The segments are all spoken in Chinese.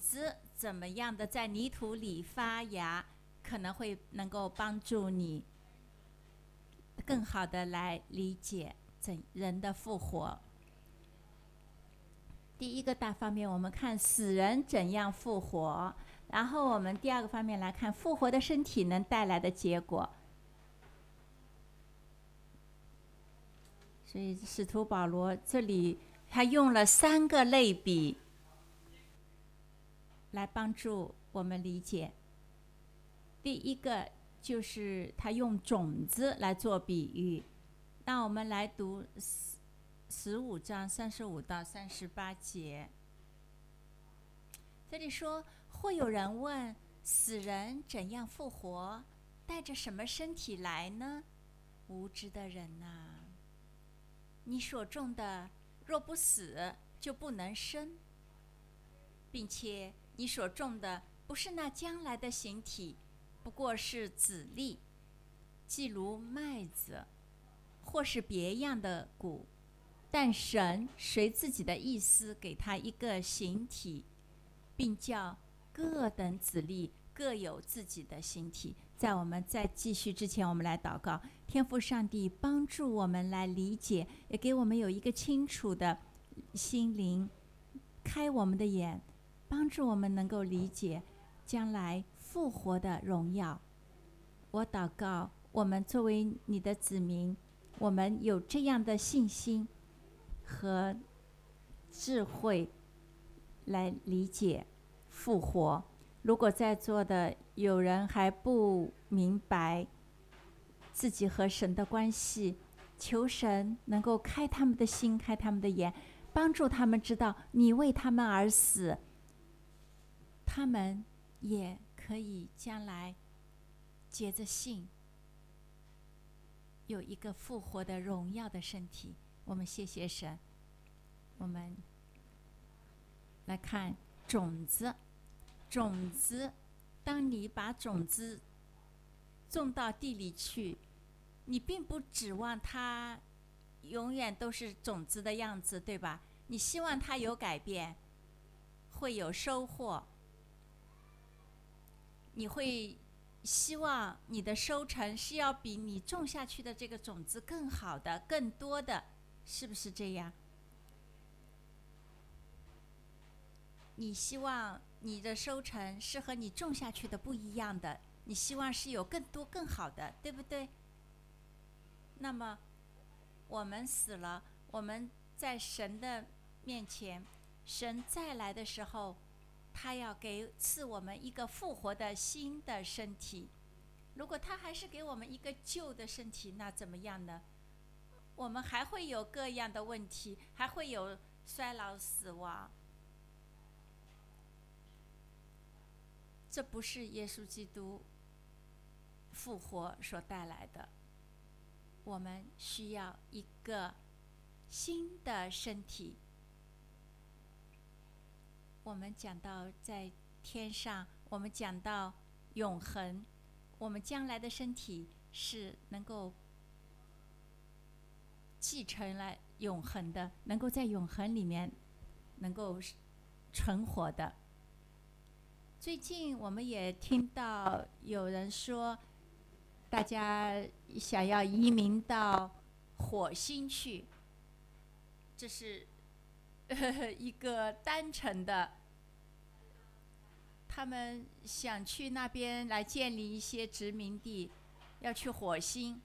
子怎么样的在泥土里发芽，可能会能够帮助你更好的来理解人的复活。第一个大方面，我们看死人怎样复活，然后我们第二个方面来看复活的身体能带来的结果。所以使徒保罗这里他用了3个类比来帮助我们理解。第一个就是他用种子来做比喻。那我们来读15章35到38节。这里说，或有人问，死人怎样复活？带着什么身体来呢？无知的人啊，你所种的若不死，就不能生，并且你所种的不是那将来的形体，不过是籽粒，既如麦子，或是别样的谷。但神随自己的意思给他一个形体，并叫各等籽粒各有自己的形体。在我们再继续之前，我们来祷告，天父上帝帮助我们来理解，也给我们有一个清楚的心灵，开我们的眼，帮助我们能够理解将来复活的荣耀。我祷告，我们作为你的子民，我们有这样的信心和智慧来理解复活。如果在座的有人还不明白自己和神的关系，求神能够开他们的心，开他们的眼，帮助他们知道你为他们而死，他们也可以将来接着信有一个复活的荣耀的身体。我们谢谢神。我们来看种子。种子，当你把种子种到地里去，你并不指望它永远都是种子的样子，对吧？你希望它有改变，会有收获，你会希望你的收成是要比你种下去的这个种子更好的、更多的，是不是这样？你希望你的收成是和你种下去的不一样的，你希望是有更多更好的，对不对？那么我们死了，我们在神的面前，神再来的时候，他要赐我们一个复活的新的身体。如果他还是给我们一个旧的身体，那怎么样呢？我们还会有各样的问题，还会有衰老死亡。这不是耶稣基督复活所带来的。我们需要一个新的身体。我们讲到在天上，我们讲到永恒，我们将来的身体是能够继承了永恒的，能够在永恒里面能够存活的。最近我们也听到有人说，大家想要移民到火星去，这是一个单纯的，他们想去那边来建立一些殖民地，要去火星。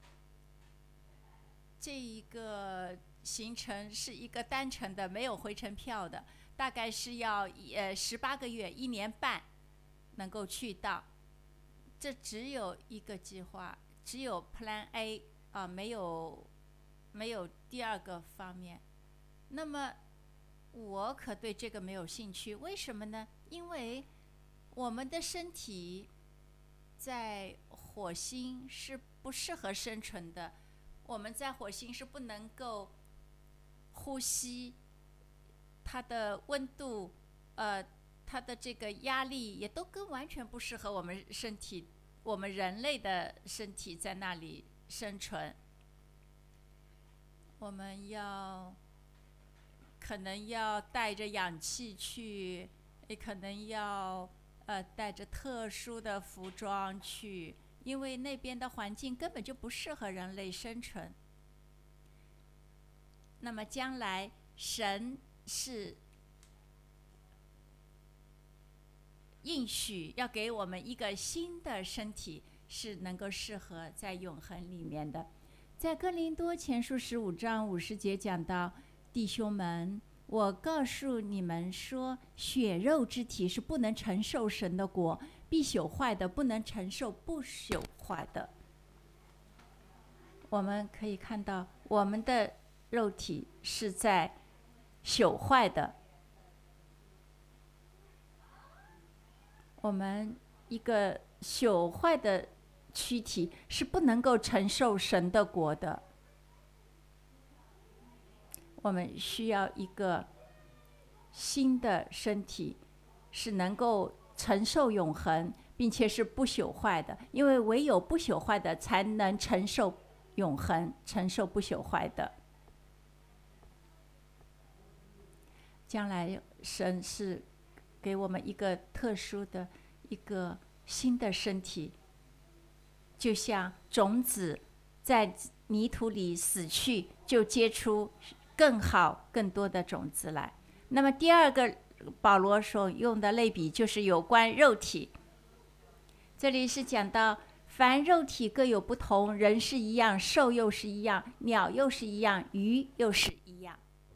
这一个行程是一个单程的，没有回程票的，大概是要18个月，1年半能够去到。这只有一个计划，只有 Plan A 啊，没有第二个方面。那么我可对这个没有兴趣，为什么呢？因为我们的身体在火星是不适合生存的。我们在火星是不能够呼吸，它的温度，它的这个压力也都完全不适合我们身体，我们人类的身体在那里生存。我们可能要带着氧气去也可能要带着特殊的服装去，因为那边的环境根本就不适合人类生存。那么将来神是应许要给我们一个新的身体，是能够适合在永恒里面的。在哥林多前书15章50节讲到，弟兄们，我告诉你们说，血肉之体是不能承受神的国，必朽坏的不能承受不朽坏的。我们可以看到，我们的肉体是在朽坏的，我们一个朽坏的躯体是不能够承受神的国的。我们需要一个新的身体，是能够承受永恒，并且是不朽坏的，因为唯有不朽坏的才能承受永恒，承受不朽坏的。将来神是给我们一个特殊的一个新的身体，就像种子在泥土里死去，就结出更好更多的种子来。那么第二个保罗所用的类比就是有关肉体，这里是讲到凡肉体各有不同，人是一样，兽又是一样，鸟又是一样，鱼又是一样。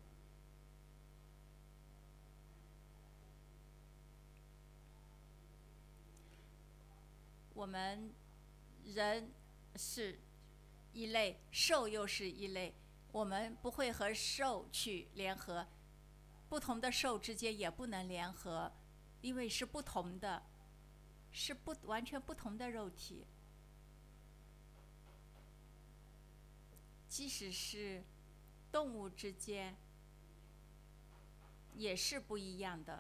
我们人是一类，兽又是一类，我们不会和兽去联合，不同的兽之间也不能联合，因为是不同的，是完全不同的肉体。即使是动物之间也是不一样的，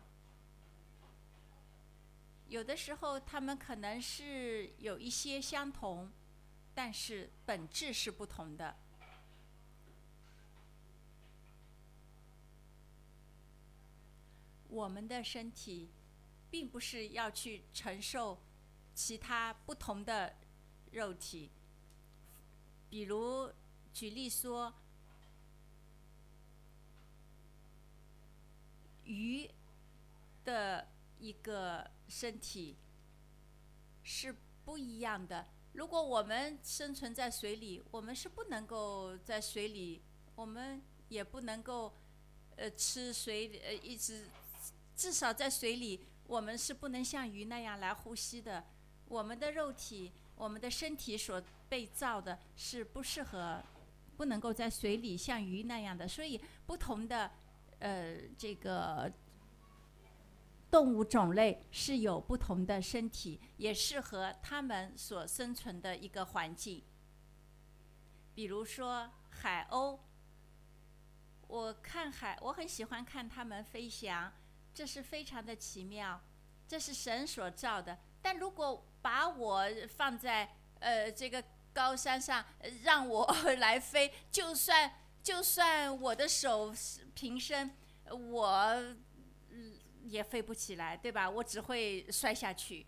有的时候它们可能是有一些相同，但是本质是不同的。我们的身体并不是要去承受其他不同的肉体，比如举例说，鱼的一个身体是不一样的。如果我们生存在水里，我们是不能够在水里，我们也不能够吃水，一直至少在水里，我们是不能像鱼那样来呼吸的。我们的肉体，我们的身体所被造的是不适合，不能够在水里像鱼那样的。所以不同的这个动物种类是有不同的身体，也适合它们所生存的一个环境。比如说海鸥，我很喜欢看它们飞翔，这是非常的奇妙，这是神所造的。但如果把我放在这个高山上，让我来飞，就算我的手平伸，我也飞不起来，对吧？我只会摔下去。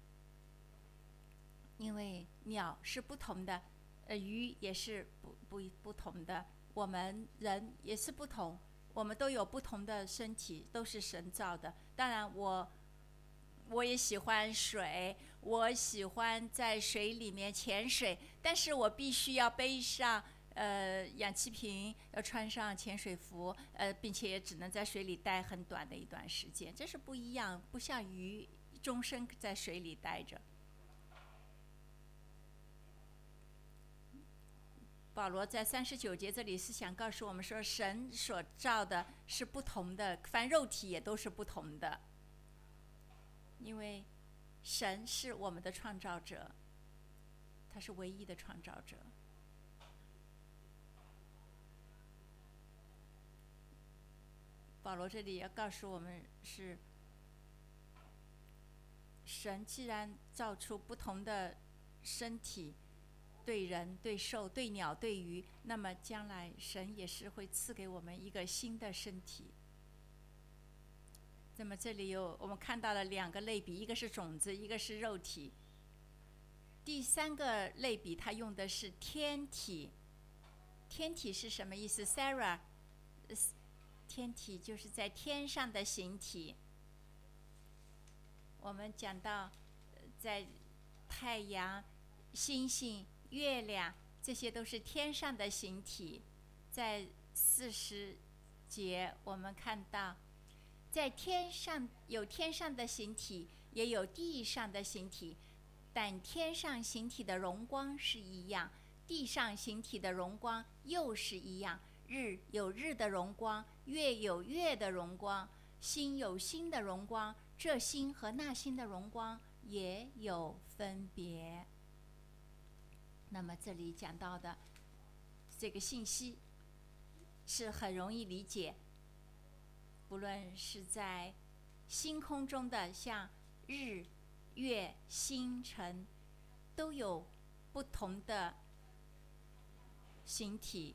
因为鸟是不同的，鱼也是不同的，我们人也是不同，我们都有不同的身体，都是神造的。当然我也喜欢水，我喜欢在水里面潜水，但是我必须要背上氧气瓶，要穿上潜水服，并且也只能在水里待很短的一段时间，这是不一样，不像鱼终身在水里待着。保罗在39节这里是想告诉我们说，神所造的是不同的，凡肉体也都是不同的，因为神是我们的创造者，他是唯一的创造者。保罗这里要告诉我们是，神既然造出不同的身体，对人、对兽、对鸟、对鱼，那么将来神也是会赐给我们一个新的身体。 那么这里我们看到了2个类比，一个是种子，一个是肉体。第3个类比，它用的是天体。天体是什么意思 ？Sarah， 天体就是在天上的形体。我们讲到，在太阳、星星、月亮，这些都是天上的形体。在40节，我们看到，在天上有天上的形体，也有地上的形体，但天上形体的荣光是一样，地上形体的荣光又是一样。日有日的荣光，月有月的荣光，星有星的荣光，这星和那星的荣光也有分别。那么这里讲到的这个信息是很容易理解，不论是在星空中的像日、月、星辰，都有不同的形体，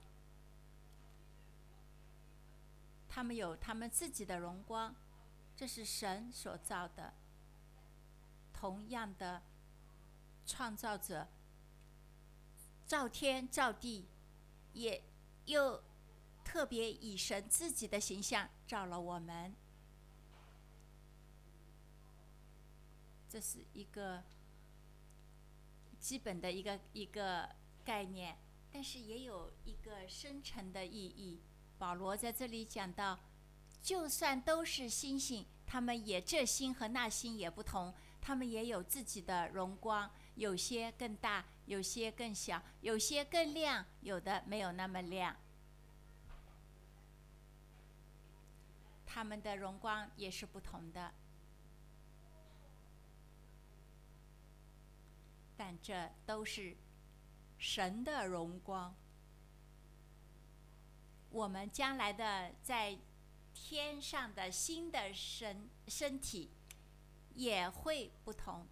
他们有他们自己的荣光，这是神所造的。同样的，创造者造天造地，也又特别以神自己的形象造了我们。这是一个基本的一个概念，但是也有一个深层的意义。保罗在这里讲到，就算都是星星，他们也这星和那星也不同，他们也有自己的荣光，有些更大，有些更小，有些更亮，有的没有那么亮。他们的荣光也是不同的，但这都是神的荣光。我们将来的在天上的新的身体也会不同，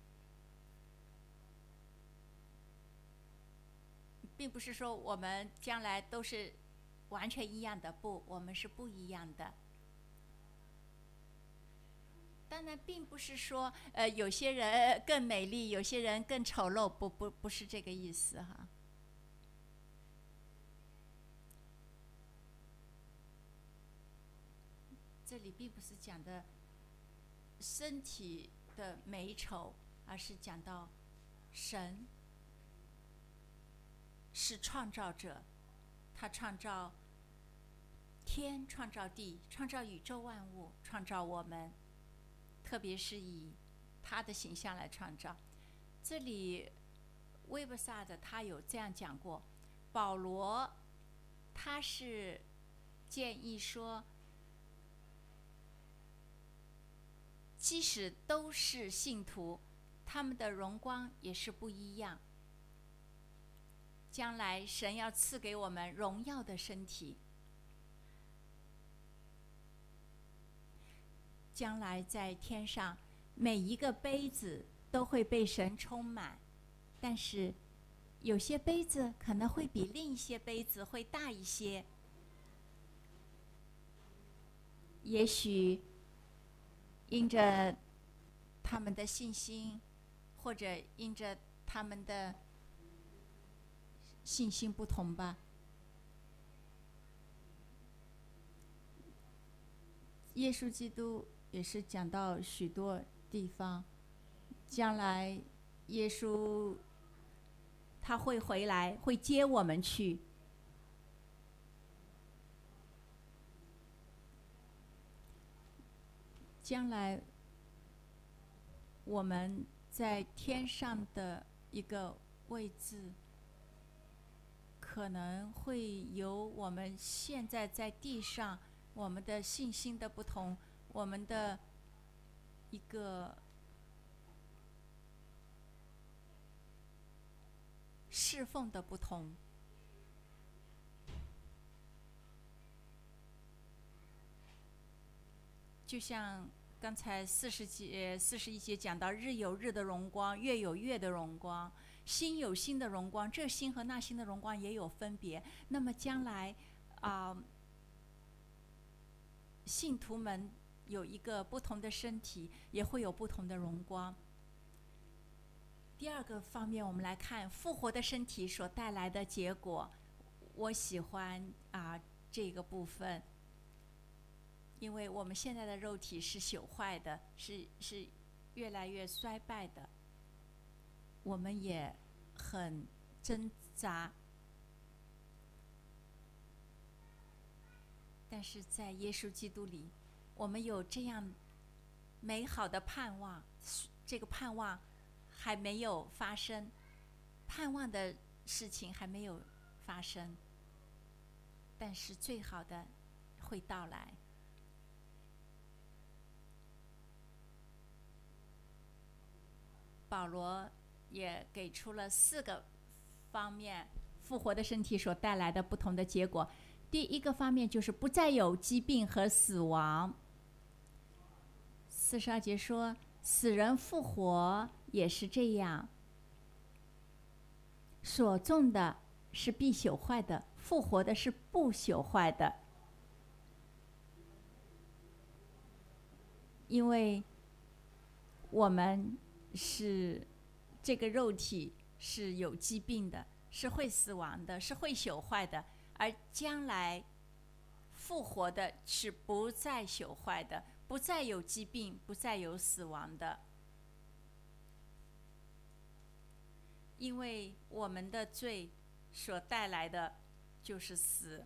并不是说我们将来都是完全一样的，不，我们是不一样的。当然，并不是说有些人更美丽，有些人更丑陋，不是这个意思哈。这里并不是讲的身体的美丑，而是讲到神是创造者，他创造天，创造地，创造宇宙万物，创造我们，特别是以他的形象来创造。这里威伯萨的他有这样讲过，保罗他是建议说，即使都是信徒，他们的荣光也是不一样。将来神要赐给我们荣耀的身体，将来在天上每一个杯子都会被神充满，但是有些杯子可能会比另一些杯子会大一些，也许因着他们的信心，或者因着他们的信心不同吧。耶稣基督也是讲到许多地方，将来耶稣他会回来，会接我们去。将来我们在天上的一个位置，可能会由我们现在在地上我们的信心的不同，我们的一个侍奉的不同。就像刚才41节讲到，日有日的荣光，月有月的荣光，星有星的荣光，这星和那星的荣光也有分别。那么将来信徒们有一个不同的身体，也会有不同的荣光。第二个方面，我们来看复活的身体所带来的结果。我喜欢这个部分，因为我们现在的肉体是朽坏的，是越来越衰败的，我们也很挣扎，但是在耶稣基督里，我们有这样美好的盼望。这个盼望还没有发生，盼望的事情还没有发生，但是最好的会到来。保罗也给出了4个方面复活的身体所带来的不同的结果。第一个方面就是不再有疾病和死亡。42节说，死人复活也是这样，所种的是必朽坏的，复活的是不朽坏的。因为我们是这个肉体是有疾病的，是会死亡的，是会朽坏的，而将来复活的是不再朽坏的，不再有疾病，不再有死亡的。因为我们的罪所带来的就是死，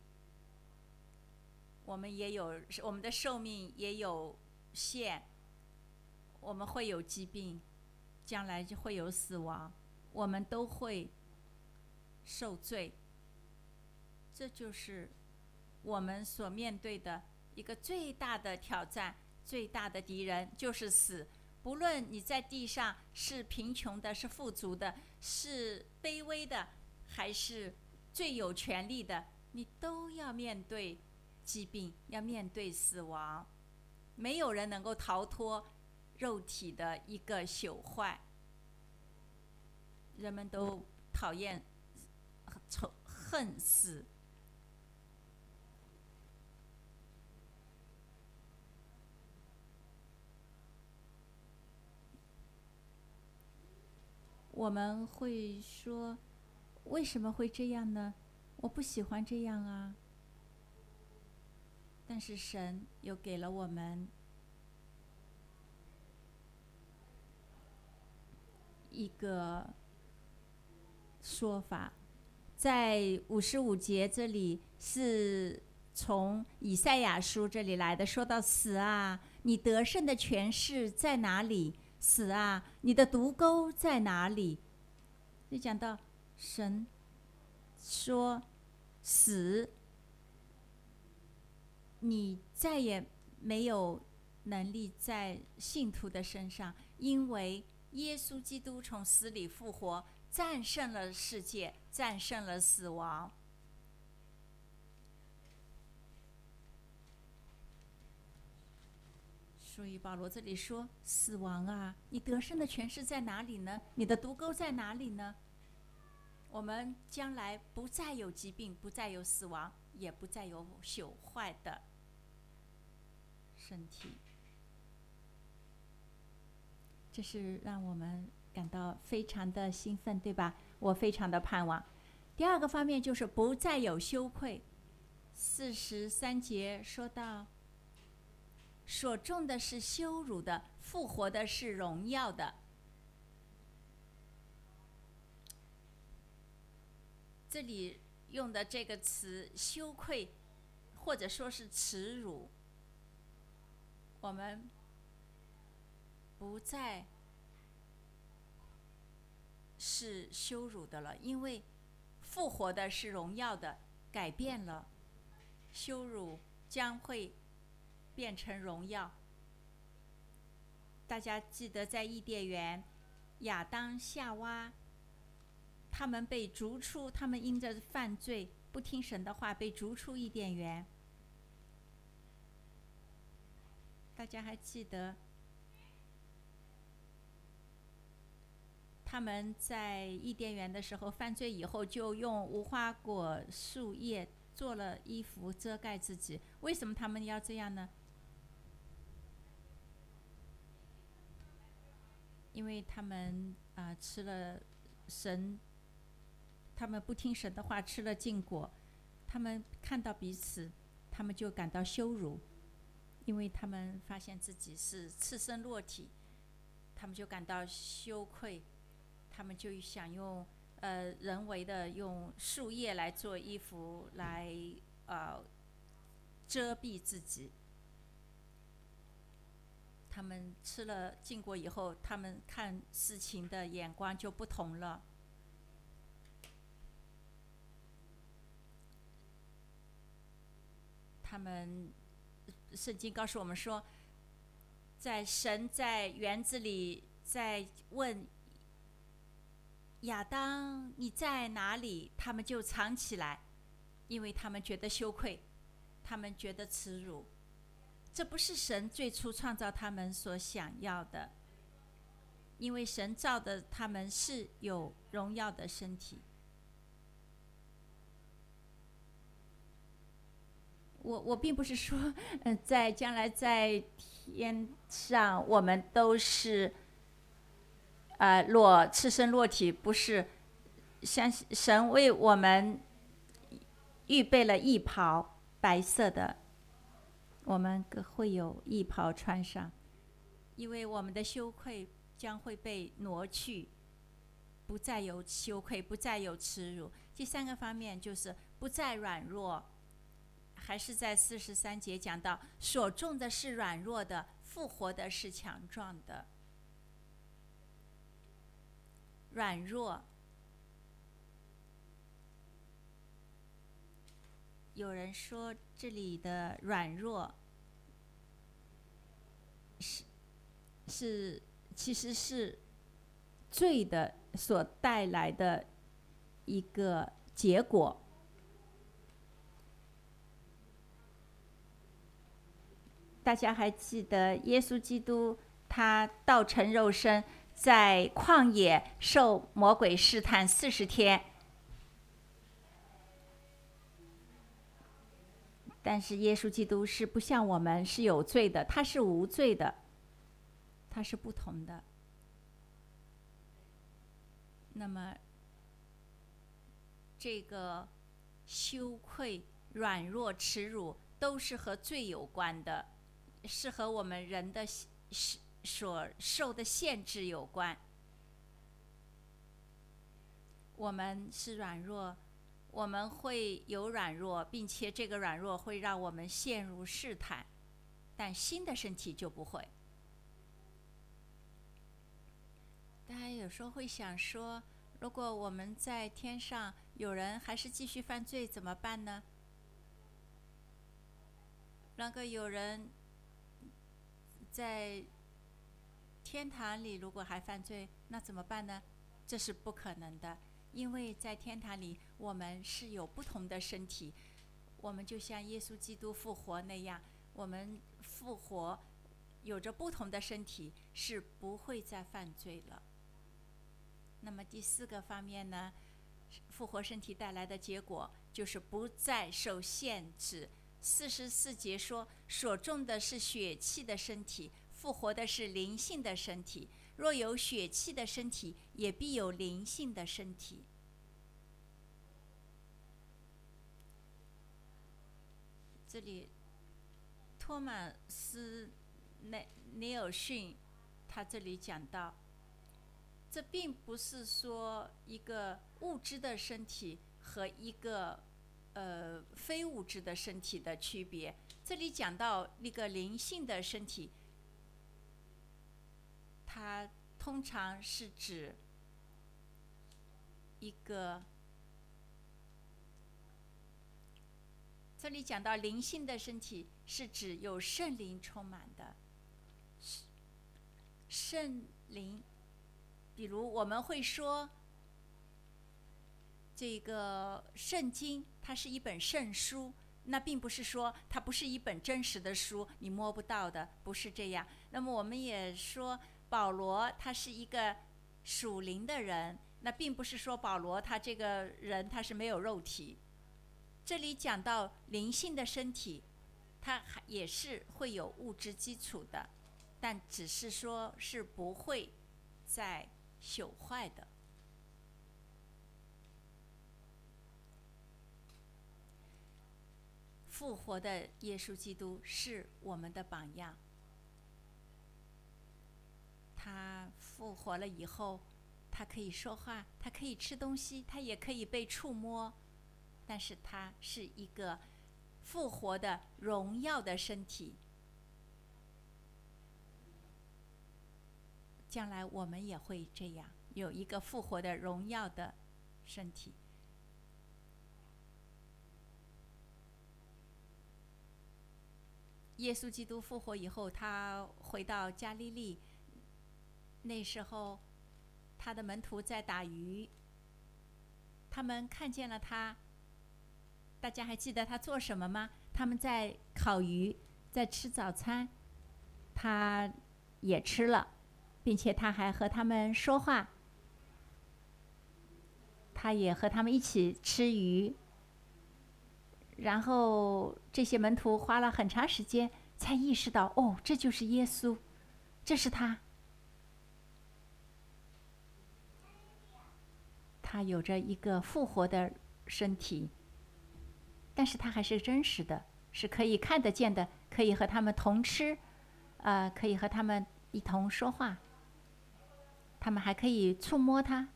我们的寿命也有限，我们会有疾病，将来就会有死亡，我们都会受罪。这就是我们所面对的一个最大的挑战，最大的敌人就是死。不论你在地上是贫穷的，是富足的，是卑微的，还是最有权力的，你都要面对疾病，要面对死亡。没有人能够逃脱肉体的一个朽坏。人们都讨厌、恨死。我们会说，为什么会这样呢？我不喜欢这样啊。但是神又给了我们一个说法，在55节这里是从以赛亚书这里来的，说到死啊，你得胜的权势在哪里？死啊，你的毒钩在哪里？就讲到神说，死，你再也没有能力在信徒的身上，因为耶稣基督从死里复活，战胜了世界，战胜了死亡。所以保罗这里说，死亡啊，你得胜的权势在哪里呢？你的毒钩在哪里呢？我们将来不再有疾病，不再有死亡，也不再有朽坏的身体。这是让我们感到非常的兴奋，对吧？我非常的盼望。第二个方面就是不再有羞愧。43节说到，所种的是羞辱的，复活的是荣耀的。这里用的这个词羞愧，或者说是耻辱，我们不再是羞辱的了，因为复活的是荣耀的，改变了，羞辱将会变成荣耀。大家记得在伊甸园，亚当夏娃他们被逐出，他们因着犯罪不听神的话被逐出伊甸园。大家还记得他们在伊甸园的时候犯罪以后，就用无花果树叶做了衣服遮盖自己。为什么他们要这样呢？ 因为他们吃了神，他们不听神的话，吃了禁果，他们看到彼此，他们就感到羞辱，因为他们发现自己是赤身裸体，他们就感到羞愧，他们就想用人为的用树叶来做衣服来遮蔽自己。他们吃了禁果以后，他们看事情的眼光就不同了。他们圣经告诉我们说，在神在园子里在问亚当你在哪里，他们就藏起来，因为他们觉得羞愧，他们觉得耻辱。这不是神最初创造他们所想要的，因为神造的他们是有荣耀的身体。我并不是说，在将来在天上我们都是赤身裸体，不是。像神为我们预备了义袍，白色的，我们会有义袍穿上，因为我们的羞愧将会被挪去，不再有羞愧，不再有耻辱。第三个方面就是不再软弱，还是在43节讲到，所种的是软弱的，复活的是强壮的。软弱，有人说这里的软弱其实是罪的所带来的一个结果。大家还记得耶稣基督他道成肉身，在旷野受魔鬼试探40天，但是耶稣基督是不像我们是有罪的，他是无罪的，他是不同的。那么这个羞愧、软弱、耻辱都是和罪有关的，是和我们人的所受的限制有关。我们是软弱，我们会有软弱，并且这个软弱会让我们陷入试探，但新的身体就不会。大家有时候会想说，如果我们在天上有人还是继续犯罪怎么办呢？那个有人在天堂里如果还犯罪，那怎么办呢？这是不可能的，因为在天堂里我们是有不同的身体，我们就像耶稣基督复活那样，我们复活有着不同的身体，是不会再犯罪了。那么第4个方面呢，复活身体带来的结果就是不再受限制。44节说，所种的是血气的身体，复活的是灵性的身体。若有血气的身体，也必有灵性的身体。这里托马斯尼尔逊他这里讲到，这并不是说一个物质的身体和一个非物质的身体的区别。这里讲到一个灵性的身体，它通常是指一个，这里讲到灵性的身体是指有圣灵充满的。圣灵，比如我们会说这个圣经它是一本圣书，那并不是说它不是一本真实的书，你摸不到的，不是这样。那么我们也说保罗他是一个属灵的人，那并不是说保罗他这个人他是没有肉体。这里讲到灵性的身体，它也是会有物质基础的，但只是说是不会再朽坏的。复活的耶稣基督是我们的榜样。他复活了以后，他可以说话，他可以吃东西，他也可以被触摸，但是他是一个复活的荣耀的身体。将来我们也会这样，有一个复活的荣耀的身体。耶稣基督复活以后，他回到加利利，那时候他的门徒在打鱼，他们看见了他。大家还记得他做什么吗？他们在烤鱼，在吃早餐，他也吃了，并且他还和他们说话，他也和他们一起吃鱼。然后这些门徒花了很长时间才意识到，哦，这就是耶稣，这是他。他有着一个复活的身体，但是他还是真实的，是可以看得见的，可以和他们同吃，可以和他们一同说话，他们还可以触摸他。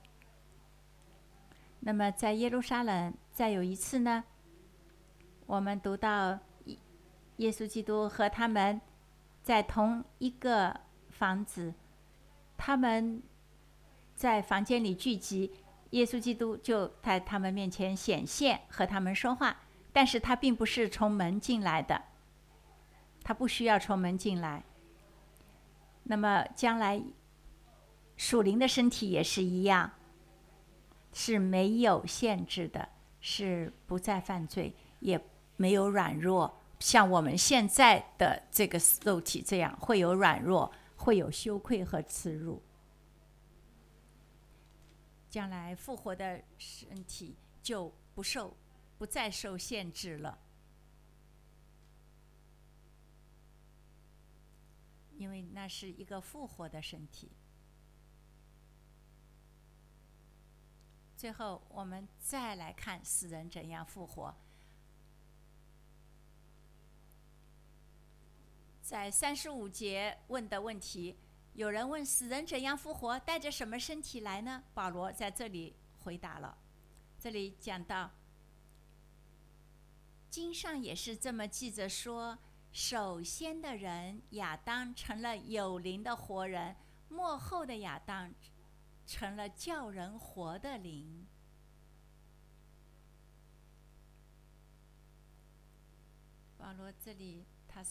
那么在耶路撒冷再有一次呢，我们读到耶稣基督和他们在同一个房子，他们在房间里聚集，耶稣基督就在他们面前显现，和他们说话。但是他并不是从门进来的，他不需要从门进来。那么将来属灵的身体也是一样，是没有限制的，是不再犯罪，也没有软弱，像我们现在的这个肉体这样，会有软弱，会有羞愧和耻辱。将来复活的身体就不再受限制了，因为那是一个复活的身体。最后我们再来看死人怎样复活。在35节问的问题，有人问死人怎样复活，带着什么身体来呢？保罗在这里回答了。这里讲到经上也是这么记着说，首先的人亚当成了有灵的活人，末后的亚当成了叫人活的灵。保罗这里他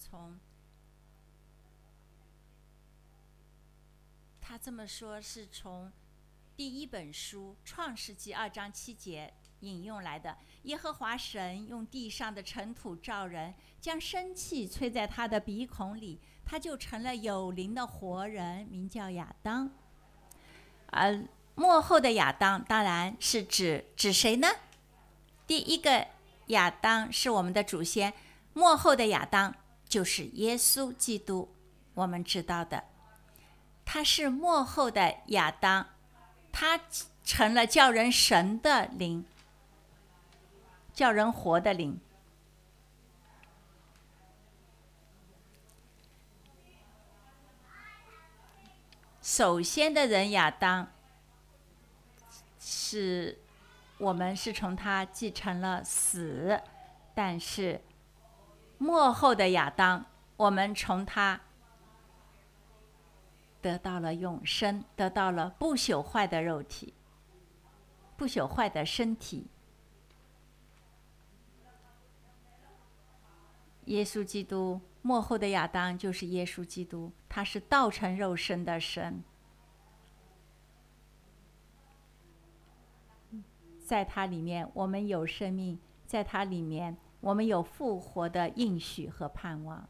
这么说是从第一本书创世纪2章7节引用来的。耶和华神用地上的尘土造人，将生气吹在他的鼻孔里，他就成了有灵的活人，名叫亚当。而末后的亚当当然是指谁呢？第一个亚当是我们的祖先，末后的亚当就是耶稣基督，我们知道的。他是末后的亚当，他成了叫人神的灵，叫人活的灵。首先的人亚当，我们是从他继承了死，但是末后的亚当，我们从他得到了永生，得到了不朽坏的肉体，不朽坏的身体。耶稣基督，末后的亚当就是耶稣基督，他是道成肉身的神，在他里面我们有生命，在他里面我们有复活的应许和盼望。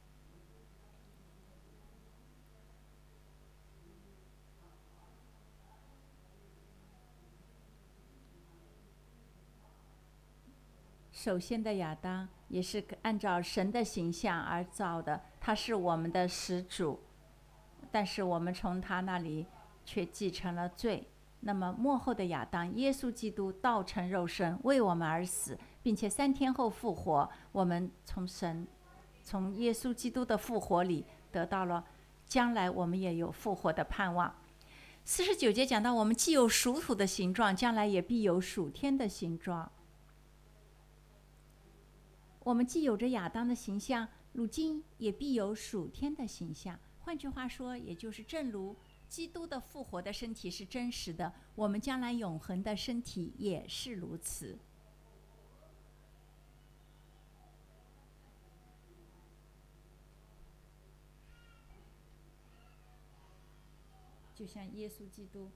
首先的亚当也是按照神的形象而造的，他是我们的始祖， 但是我们从他那里却继承了罪。那么末后的亚当，耶稣基督道成肉身，为我们而死，并且3天后复活。我们从耶稣基督的复活里得到了将来我们也有复活的盼望。49节讲到，我们既有属土的形状，将来也必有属天的形状。我们既有着亚当的形象，如今也必有属天的形象。换句话说，也就是正如基督的复活的身体是真实的，我们将来永恒的身体也是如此。就像耶稣基督，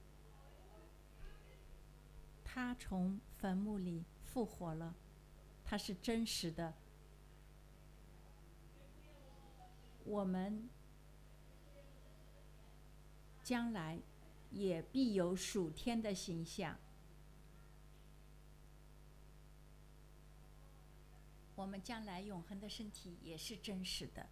他从坟墓里复活了，他是真实的。我们将来也必有属天的形象。我们将来永恒的身体也是真实的。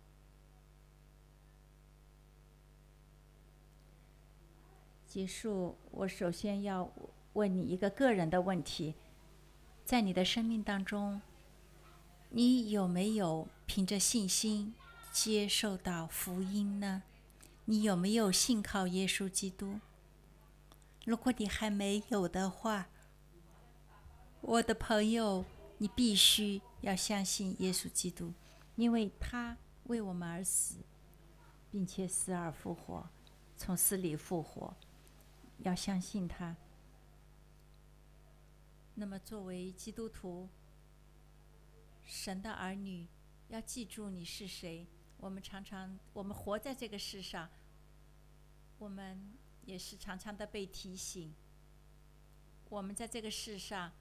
结束，我首先要问你一个个人的问题：在你的生命当中，你有没有凭着信心接受到福音呢？你有没有信靠耶稣基督？如果你还没有的话，我的朋友，你必须要相信耶稣基督，因为他为我们而死，并且死而复活，从死里复活，要相信他。那么作为基督徒，神的儿女，要记住你是谁。我们活在这个世上，我们也是常常的被提醒，我们在这个世上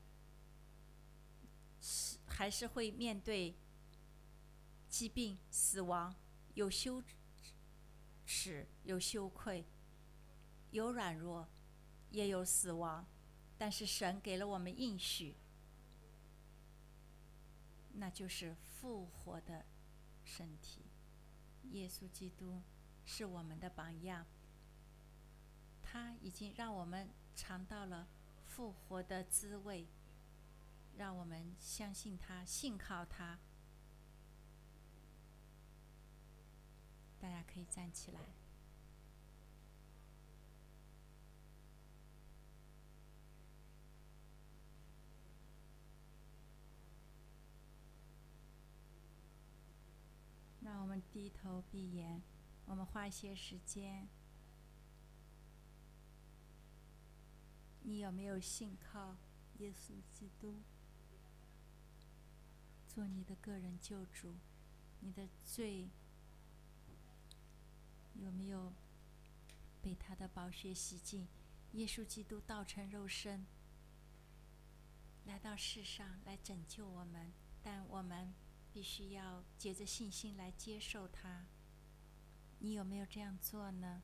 还是会面对疾病、死亡，有羞耻，有羞愧，有软弱，也有死亡。但是神给了我们应许，那就是复活的身体。耶稣基督是我们的榜样，他已经让我们尝到了复活的滋味，让我们相信他，信靠他。大家可以站起来。让我们低头闭眼，我们花一些时间。你有没有信靠耶稣基督做你的个人救主？你的罪有没有被他的宝血洗净？耶稣基督道成肉身，来到世上来拯救我们，但我们必须要借着信心来接受他。你有没有这样做呢？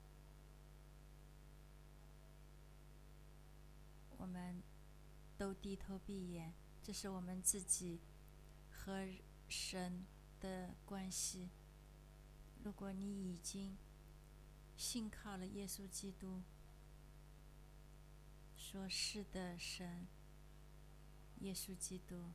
我们都低头闭眼，这是我们自己和神的关系。如果你已经信靠了耶稣基督，说是的，神，耶稣基督，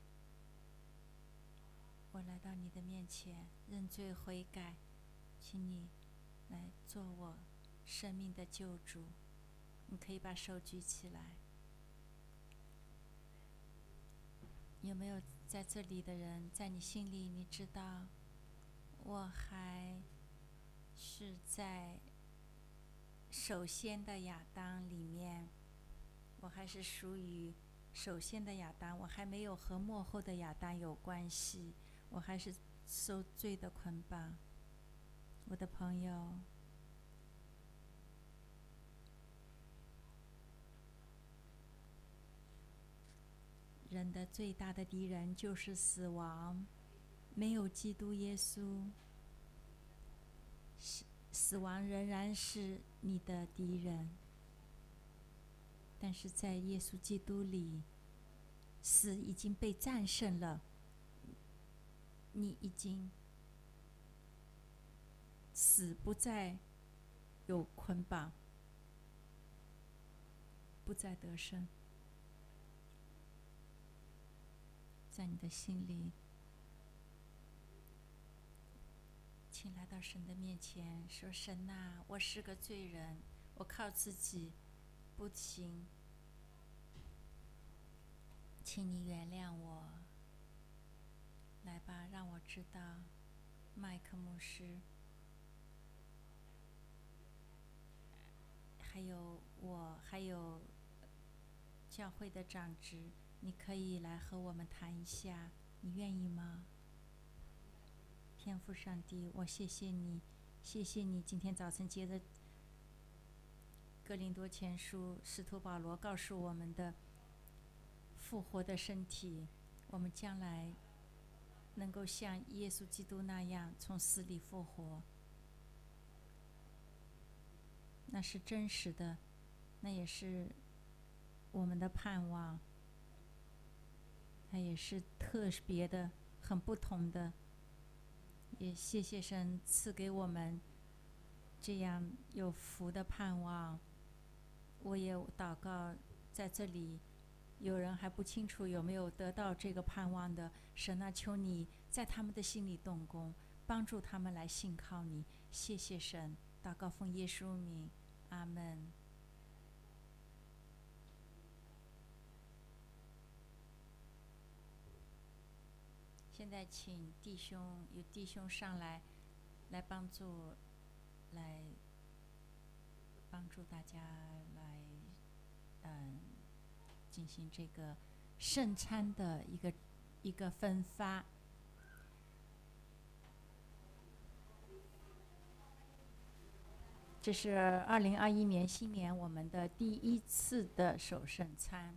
我来到你的面前，认罪悔改，请你来做我生命的救主。你可以把手举起来。有没有在这里的人，在你心里你知道，我还是在首先的亚当里面，我还是属于首先的亚当，我还没有和末后的亚当有关系，我还是受罪的捆绑。我的朋友，人的最大的敌人就是死亡，没有基督耶稣，死亡仍然是你的敌人。但是在耶稣基督里，死已经被战胜了，你已经死不再有捆绑，不再得胜。在你的心里，请来到神的面前，说：神啊，我是个罪人，我靠自己不行，请你原谅我。来吧，让我知道麦克牧师还有我，还有教会的长职，你可以来和我们谈一下，你愿意吗？天父上帝，我谢谢你，谢谢你今天早晨接着哥林多前书使徒保罗告诉我们的复活的身体，我们将来能够像耶稣基督那样从死里复活，那是真实的，那也是我们的盼望，它也是特别的，很不同的。也谢谢神赐给我们这样有福的盼望。我也祷告，在这里有人还不清楚有没有得到这个盼望的，神啊，求你在他们的心里动工，帮助他们来信靠你。谢谢神，祷告奉耶稣名，阿们。现在请弟兄有弟兄上来，来帮助大家来进行这个圣餐的一个分发。这是2021年新年我们的第一次的守圣餐。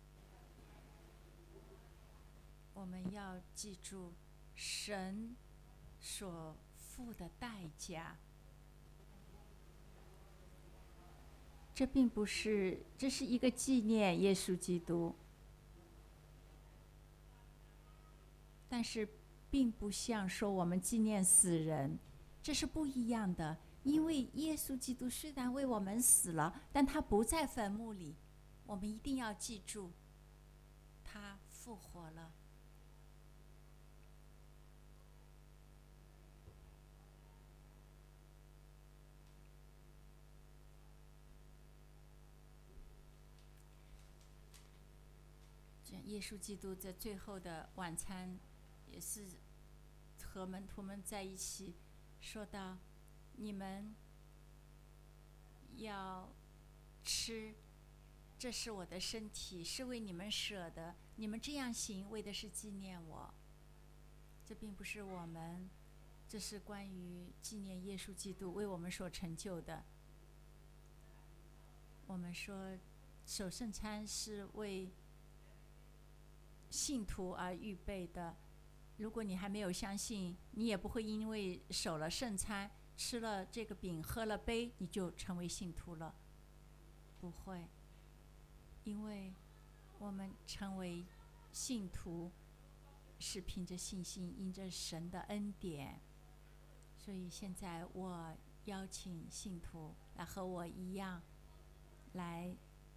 我们要记住神所付的代价，这并不是，这是一个纪念耶稣基督，但是并不像说我们纪念死人，这是不一样的。因为耶稣基督虽然为我们死了，但他不在坟墓里，我们一定要记住，他复活了。耶稣基督在最后的晚餐，也是和门徒们在一起说道：你们要吃，这是我的身体，是为你们舍的，你们这样行，为的是纪念我。这并不是我们，这是关于纪念耶稣基督为我们所成就的。我们说守圣餐是为信徒而预备的，如果你还没有相信，你也不会因为守了圣餐，吃了这个饼，喝了杯，你就成为信徒了，不会。因为我们成为信徒是凭着信心，因着神的恩典。所以现在我邀请信徒来和我一样来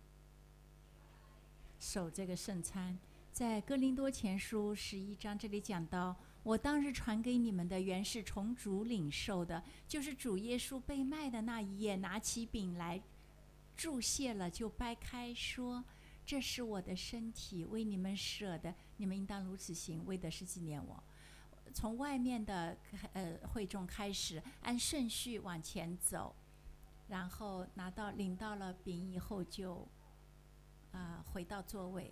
守这个圣餐。在哥林多前书11章这里讲到，我当日传给你们的原是从主领受的，就是主耶稣被卖的那一夜，拿起饼来祝谢了，就掰开说，这是我的身体，为你们舍的，你们应当如此行，为的是纪念我。从外面的会众开始，按顺序往前走，然后领到了饼以后就回到座位。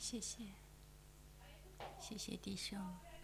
谢谢，谢谢弟兄。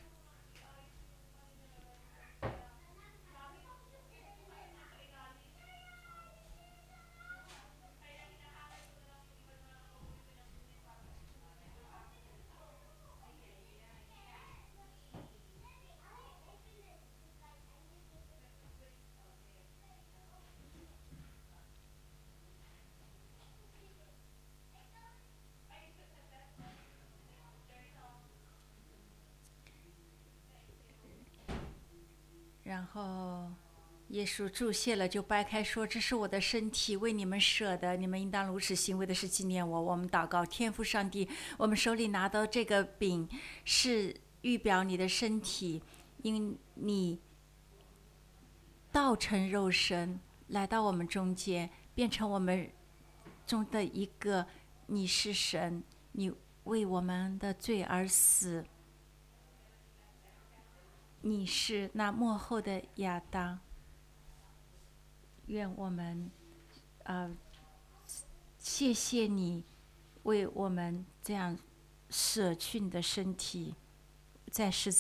然后耶稣注谢了，就掰开说：“这是我的身体，为你们舍的，你们应当如此行为的是纪念我。”我们祷告，天父上帝，我们手里拿到这个饼，是预表你的身体，因你道成肉身来到我们中间，变成我们中的一个。你是神，你为我们的罪而死，你是那末后的亚当。愿我们，谢谢你为我们这样舍去你的身体，在十字